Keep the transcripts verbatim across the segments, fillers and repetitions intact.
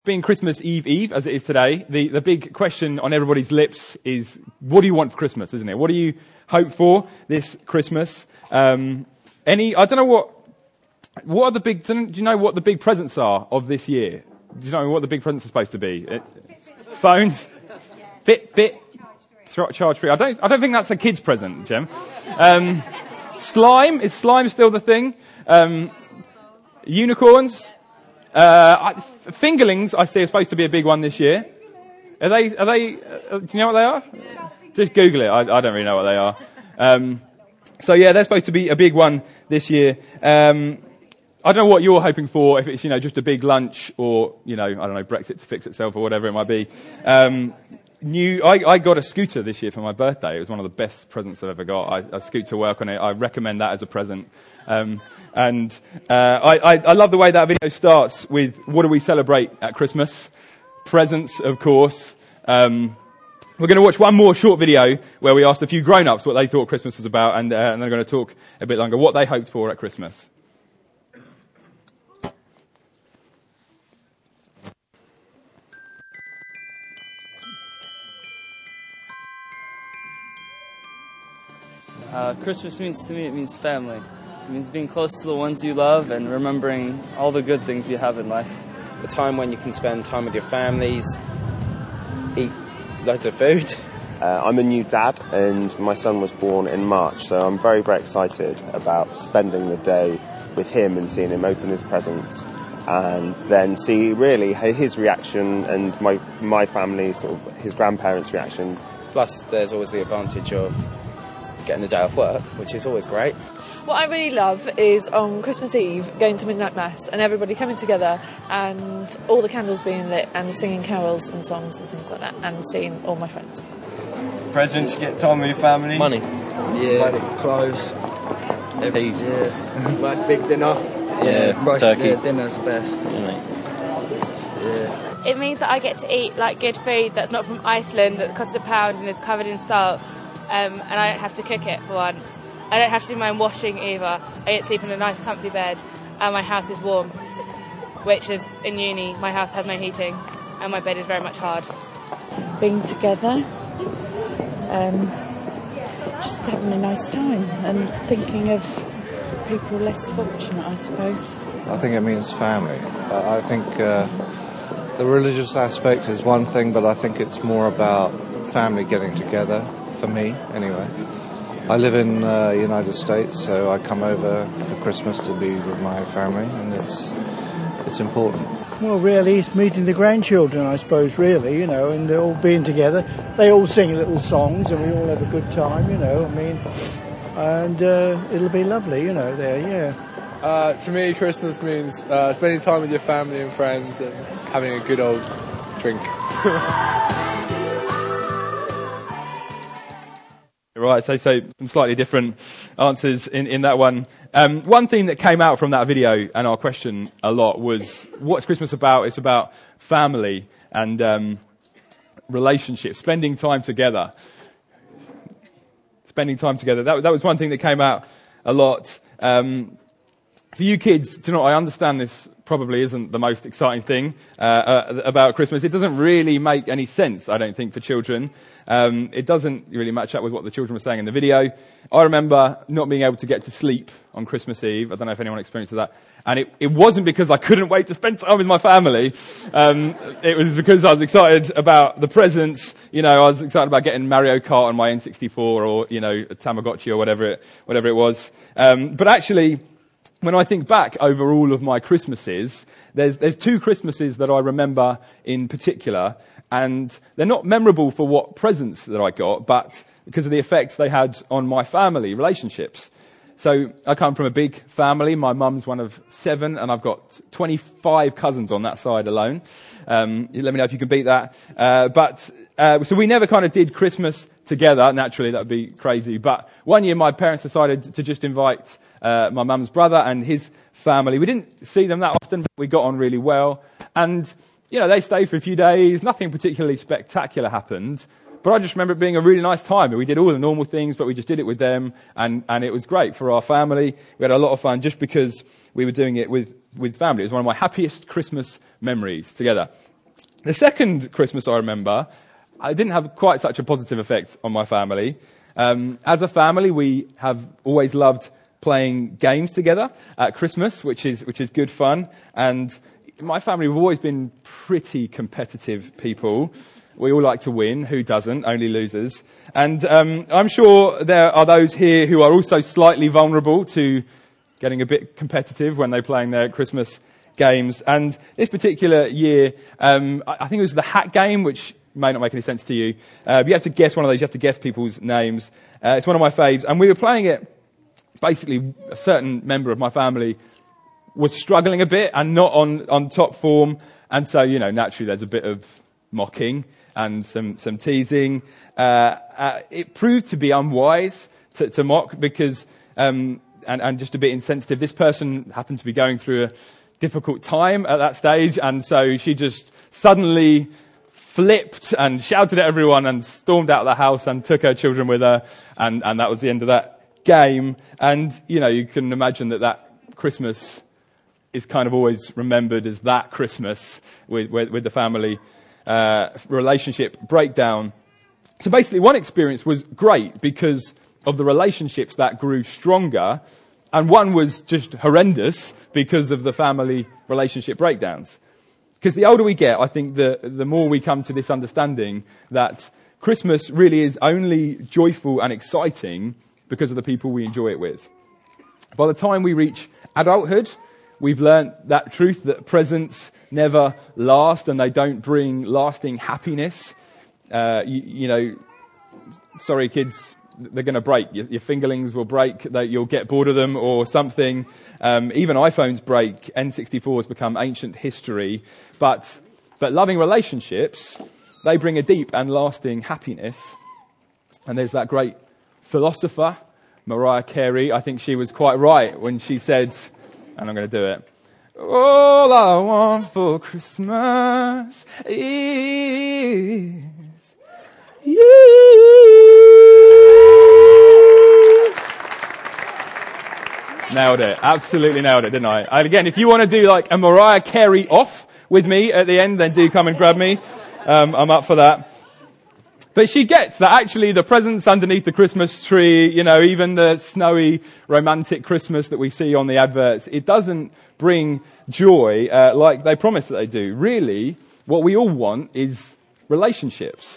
Being Christmas Eve Eve, as it is today, the, the big question on everybody's lips is, what do you want for Christmas, isn't it? What do you hope for this Christmas? Um, any, I don't know what, what are the big, do you know what the big presents are of this year? Do you know what the big presents are supposed to be? It, phones? Fitbit? Charge free? I don't, I don't think that's a kid's present, Jem. Um, slime? Is slime still the thing? Um, unicorns? Uh, I, fingerlings, I see, are supposed to be a big one this year. Are they? Are they? Uh, do you know what they are? Just Google it. I, I don't really know what they are. Um, so yeah, they're supposed to be a big one this year. Um, I don't know what you're hoping for. If it's you know just a big lunch, or you know I don't know Brexit to fix itself, or whatever it might be. Um, new. I, I got a scooter this year for my birthday. It was one of the best presents I've ever got. I, I scoot to work on it. I recommend that as a present. Um, and uh, I, I, I love the way that video starts with, what do we celebrate at Christmas? Presents, of course. Um, we're going to watch one more short video where we asked a few grown-ups what they thought Christmas was about, and, uh, and they're going to talk a bit longer what they hoped for at Christmas. Uh, Christmas means to me, it means family. It means being close to the ones you love and remembering all the good things you have in life. A time when you can spend time with your families, eat loads of food. Uh, I'm a new dad and my son was born in March, so I'm very, very excited about spending the day with him and seeing him open his presents and then see really his reaction and my, my family, sort of his grandparents' reaction. Plus there's always the advantage of getting the day off work, which is always great. What I really love is on Christmas Eve going to midnight mass and everybody coming together and all the candles being lit and singing carols and songs and things like that and seeing all my friends. Presents, get time with your family. Money. Yeah. Money. Clothes. Peas. Yeah. Nice big dinner. Yeah. Roast, Turkey. Yeah, dinner's the best. Yeah. Yeah. It means that I get to eat like good food that's not from Iceland, that costs a pound and is covered in salt, um, and I don't have to cook it for once. I don't have to do my own washing either. I get to sleep in a nice comfy bed and my house is warm, which is in uni, my house has no heating and my bed is very much hard. Being together, um, just having a nice time and thinking of people less fortunate, I suppose. I think it means family. Uh, I think uh, the religious aspect is one thing, but I think it's more about family getting together, for me anyway. I live in the uh, United States, so I come over for Christmas to be with my family, and it's it's important. Well, really, it's meeting the grandchildren, I suppose, really, you know, and they're all being together. They all sing little songs, and we all have a good time, you know, I mean, and uh, it'll be lovely, you know, there, yeah. Uh, to me, Christmas means uh, spending time with your family and friends and having a good old drink. Right, so so some slightly different answers in, in that one. Um, one theme that came out from that video and our question a lot was, what's Christmas about? It's about family and um, relationships, spending time together. Spending time together. That, that was one thing that came out a lot. Um, for you kids, do you know what, I understand this probably isn't the most exciting thing uh, uh, about Christmas. It doesn't really make any sense, I don't think, for children. Um, it doesn't really match up with what the children were saying in the video. I remember not being able to get to sleep on Christmas Eve. I don't know if anyone experienced that. And it, it wasn't because I couldn't wait to spend time with my family. Um, it was because I was excited about the presents. You know, I was excited about getting Mario Kart on my N sixty-four or, you know, a Tamagotchi or whatever it, whatever it was. Um, but actually, when I think back over all of my Christmases, there's, there's two Christmases that I remember in particular. And they're not memorable for what presents that I got, but because of the effects they had on my family relationships. So I come from a big family. My mum's one of seven, and I've got twenty-five cousins on that side alone. Um, let me know if you can beat that. Uh, but uh, so we never kind of did Christmas together. Naturally, that would be crazy. But one year, my parents decided to just invite uh, my mum's brother and his family. We didn't see them that often, but we got on really well. And you know, they stayed for a few days. Nothing particularly spectacular happened. But I just remember it being a really nice time. We did all the normal things, but we just did it with them. And, and it was great for our family. We had a lot of fun just because we were doing it with, with family. It was one of my happiest Christmas memories together. The second Christmas I remember, I didn't have quite such a positive effect on my family. Um, as a family, we have always loved playing games together at Christmas, which is which is good fun. And my family have always been pretty competitive people. We all like to win. Who doesn't? Only losers. And um, I'm sure there are those here who are also slightly vulnerable to getting a bit competitive when they're playing their Christmas games. And this particular year, um, I think it was the hat game, which may not make any sense to you. Uh, you have to guess one of those. You have to guess people's names. Uh, it's one of my faves. And we were playing it. Basically, a certain member of my family was struggling a bit and not on, on top form. And so, you know, naturally there's a bit of mocking and some, some teasing. Uh, uh, it proved to be unwise to, to mock because, um, and, and just a bit insensitive. This person happened to be going through a difficult time at that stage. And so she just suddenly flipped and shouted at everyone and stormed out of the house and took her children with her. And, and that was the end of that game. And, you know, you can imagine that that Christmas is kind of always remembered as that Christmas with, with, with the family uh, relationship breakdown. So basically one experience was great because of the relationships that grew stronger, and one was just horrendous because of the family relationship breakdowns. Because the older we get, I think the, the more we come to this understanding that Christmas really is only joyful and exciting because of the people we enjoy it with. By the time we reach adulthood, we've learnt that truth that presents never last and they don't bring lasting happiness. Uh, you, you know, sorry kids, they're going to break. Your, your fingerlings will break. They, you'll get bored of them or something. Um, even iPhones break. N sixty-fours become ancient history. But, but loving relationships, they bring a deep and lasting happiness. And there's that great philosopher, Mariah Carey. I think she was quite right when she said, and I'm going to do it, all I want for Christmas is you. Nailed it. Absolutely nailed it, didn't I? And again, if you want to do like a Mariah Carey off with me at the end, then do come and grab me. Um, I'm up for that. But she gets that actually the presents underneath the Christmas tree, you know, even the snowy romantic Christmas that we see on the adverts, it doesn't bring joy uh, like they promise that they do. Really, what we all want is relationships.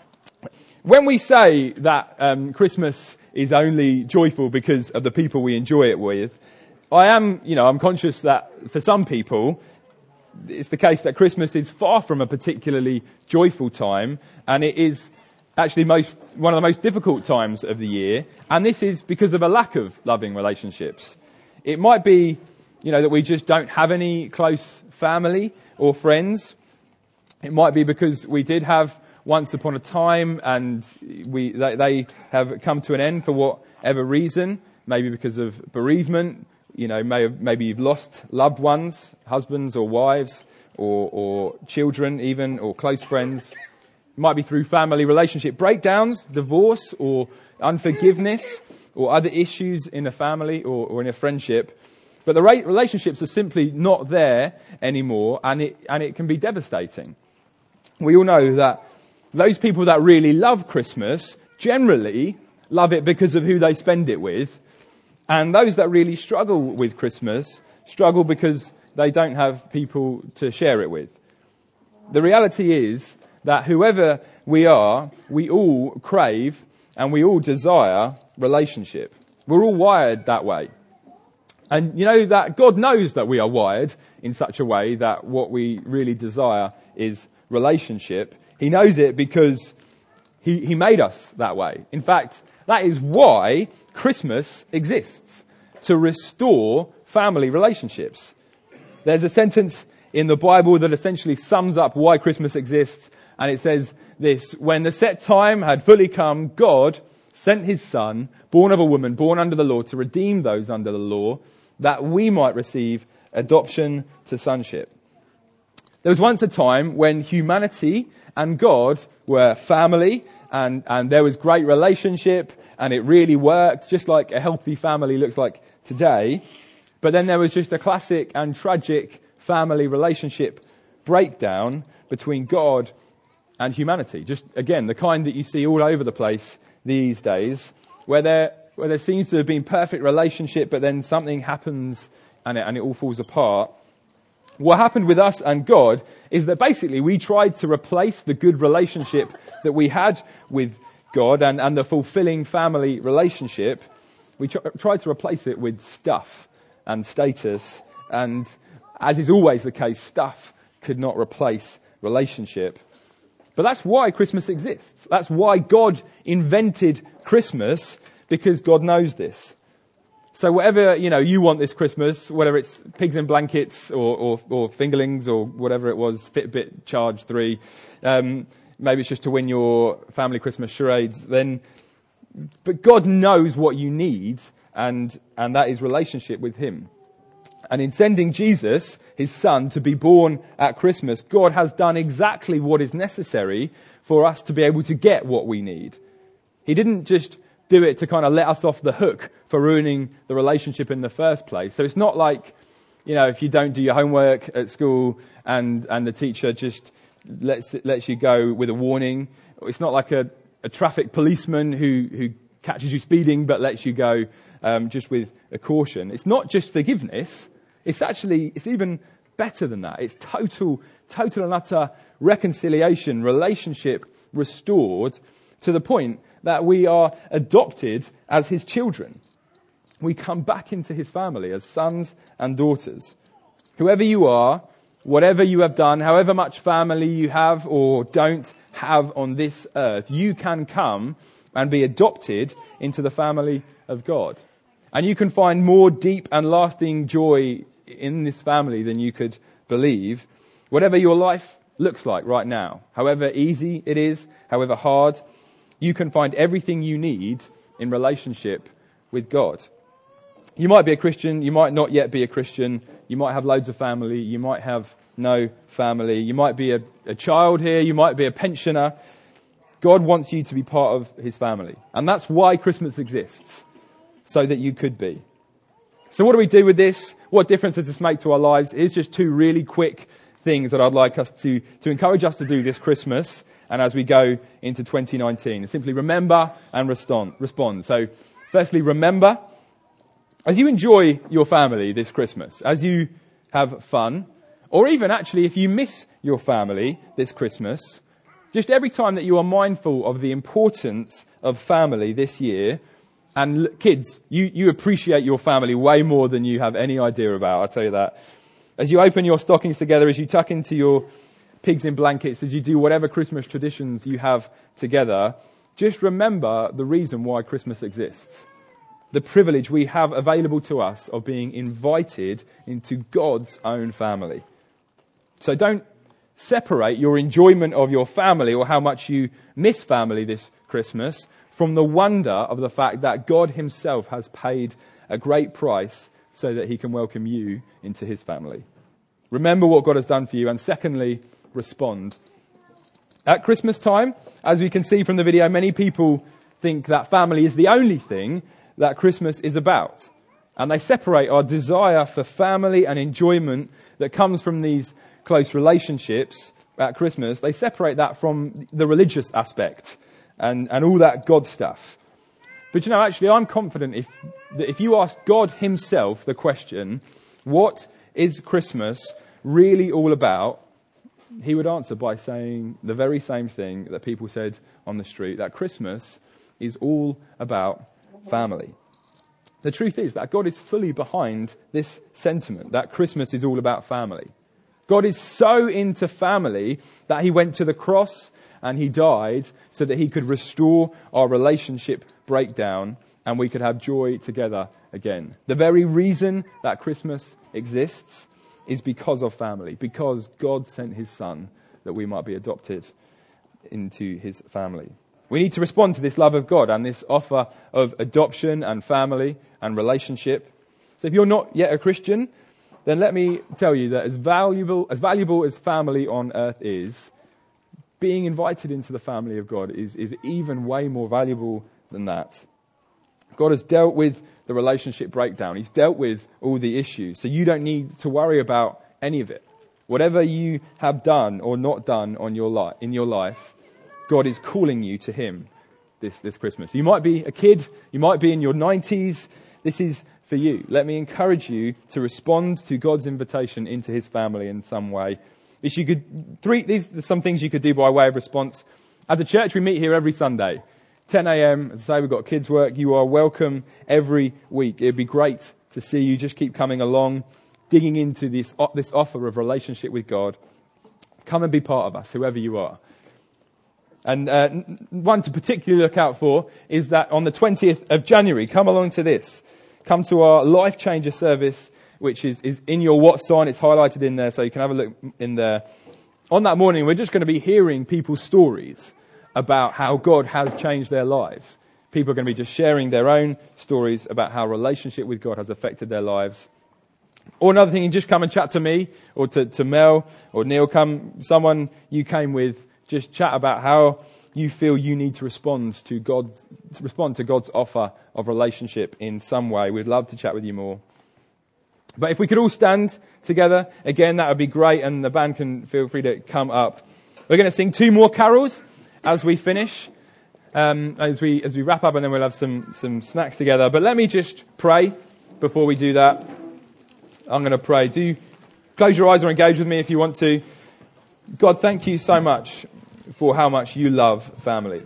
When we say that um, Christmas is only joyful because of the people we enjoy it with, I am, you know, I'm conscious that for some people, it's the case that Christmas is far from a particularly joyful time, and it is actually most one of the most difficult times of the year, and this is because of a lack of loving relationships. It might be, you know, that we just don't have any close family or friends. It might be because we did have once upon a time, and we they, they have come to an end for whatever reason. Maybe because of bereavement. You know, may have, maybe you've lost loved ones, husbands or wives, or, or children even, or close friends. It might be through family relationship breakdowns, divorce, or unforgiveness, or other issues in a family or, or in a friendship. But the relationships are simply not there anymore, and it and it can be devastating. We all know that those people that really love Christmas generally love it because of who they spend it with. And those that really struggle with Christmas struggle because they don't have people to share it with. The reality is that whoever we are, we all crave and we all desire relationship. We're all wired that way. And you know that God knows that we are wired in such a way that what we really desire is relationship. He knows it because he, he made us that way. In fact, that is why Christmas exists, to restore family relationships. There's a sentence in the Bible that essentially sums up why Christmas exists, and it says this: when the set time had fully come, God sent his Son, born of a woman, born under the law, to redeem those under the law, that we might receive adoption to sonship. There was once a time when humanity and God were family, and, and there was great relationship, and it really worked, just like a healthy family looks like today. But then there was just a classic and tragic family relationship breakdown between God and humanity. Just, again, the kind that you see all over the place these days, where there, where there seems to have been perfect relationship, but then something happens and it, and it all falls apart. What happened with us and God is that basically we tried to replace the good relationship that we had with God and, and the fulfilling family relationship. We tr- tried to replace it with stuff and status, and as is always the case, stuff could not replace relationship. But that's why Christmas exists. That's why God invented Christmas, because God knows this. So whatever, you know, you want this Christmas, whether it's pigs in blankets or, or, or fingerlings or whatever it was, Fitbit Charge three, um, maybe it's just to win your family Christmas charades, then, but God knows what you need, and, and that is relationship with him. And in sending Jesus, his son, to be born at Christmas, God has done exactly what is necessary for us to be able to get what we need. He didn't just do it to kind of let us off the hook for ruining the relationship in the first place. So it's not like, you know, if you don't do your homework at school and, and the teacher just lets lets you go with a warning. It's not like a, a traffic policeman who, who catches you speeding but lets you go um, just with a caution. It's not just forgiveness. It's actually, it's even better than that. It's total, total and utter reconciliation, relationship restored to the point that we are adopted as his children. We come back into his family as sons and daughters. Whoever you are, whatever you have done, however much family you have or don't have on this earth, you can come and be adopted into the family of God. And you can find more deep and lasting joy in this family than you could believe. Whatever your life looks like right now, however easy it is, however hard, you can find everything you need in relationship with God. You might be a Christian, you might not yet be a Christian, you might have loads of family, you might have no family, you might be a, a child here, you might be a pensioner. God wants you to be part of his family. And that's why Christmas exists, so that you could be. So what do we do with this? What difference does this make to our lives? Here's just two really quick things that I'd like us to, to encourage us to do this Christmas and as we go into twenty nineteen. Simply remember and respond. respond. So firstly, remember. As you enjoy your family this Christmas, as you have fun, or even actually if you miss your family this Christmas, just every time that you are mindful of the importance of family this year, and kids, you, you appreciate your family way more than you have any idea about, I'll tell you that. As you open your stockings together, as you tuck into your pigs in blankets, as you do whatever Christmas traditions you have together, just remember the reason why Christmas exists. The privilege we have available to us of being invited into God's own family. So don't separate your enjoyment of your family or how much you miss family this Christmas from the wonder of the fact that God himself has paid a great price so that he can welcome you into his family. Remember what God has done for you, and secondly, respond. At Christmas time, as we can see from the video, many people think that family is the only thing that Christmas is about. And they separate our desire for family and enjoyment that comes from these close relationships at Christmas, they separate that from the religious aspect and, and all that God stuff. But you know, actually, I'm confident if that if you ask God himself the question, what is Christmas really all about? He would answer by saying the very same thing that people said on the street, that Christmas is all about family. The truth is that God is fully behind this sentiment, that Christmas is all about family. God is so into family that he went to the cross and he died so that he could restore our relationship breakdown and we could have joy together again. The very reason that Christmas exists is because of family, because God sent his son that we might be adopted into his family. We need to respond to this love of God and this offer of adoption and family and relationship. So if you're not yet a Christian, then let me tell you that as valuable as valuable as family on earth is, being invited into the family of God is, is even way more valuable than that. God has dealt with the relationship breakdown. He's dealt with all the issues. So you don't need to worry about any of it. Whatever you have done or not done on your li- in your life, God is calling you to him this, this Christmas. You might be a kid, you might be in your nineties. This is for you. Let me encourage you to respond to God's invitation into his family in some way. If you could, three, these are some things you could do by way of response. As a church, we meet here every Sunday. ten a.m. As I say, we've got kids' work. You are welcome every week. It'd be great to see you. Just keep coming along, digging into this, this offer of relationship with God. Come and be part of us, whoever you are. And uh, one to particularly look out for is that on the twentieth of January, come along to this. Come to our Life Changer service, which is, is in your What sign. It's highlighted in there, so you can have a look in there. On that morning, we're just going to be hearing people's stories about how God has changed their lives. People are going to be just sharing their own stories about how relationship with God has affected their lives. Or another thing, you just come and chat to me or to, to Mel or Neil. Come, someone you came with, just chat about how you feel you need to respond to God's to respond to God's offer of relationship in some way. We'd love to chat with you more. But if we could all stand together, again, that would be great, and the band can feel free to come up. We're going to sing two more carols as we finish, um, as we as we wrap up, and then we'll have some, some snacks together. But let me just pray before we do that. I'm going to pray. Do close your eyes or engage with me if you want to. God, thank you so much for how much you love family.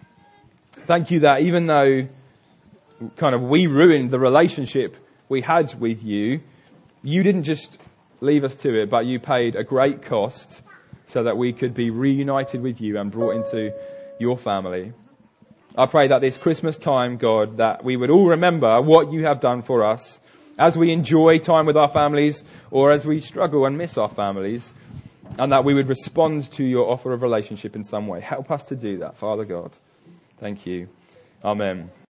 Thank you that even though kind of we ruined the relationship we had with you, you didn't just leave us to it, but you paid a great cost so that we could be reunited with you and brought into your family. I pray that this Christmas time, God, that we would all remember what you have done for us as we enjoy time with our families or as we struggle and miss our families, and that we would respond to your offer of relationship in some way. Help us to do that, Father God. Thank you. Amen.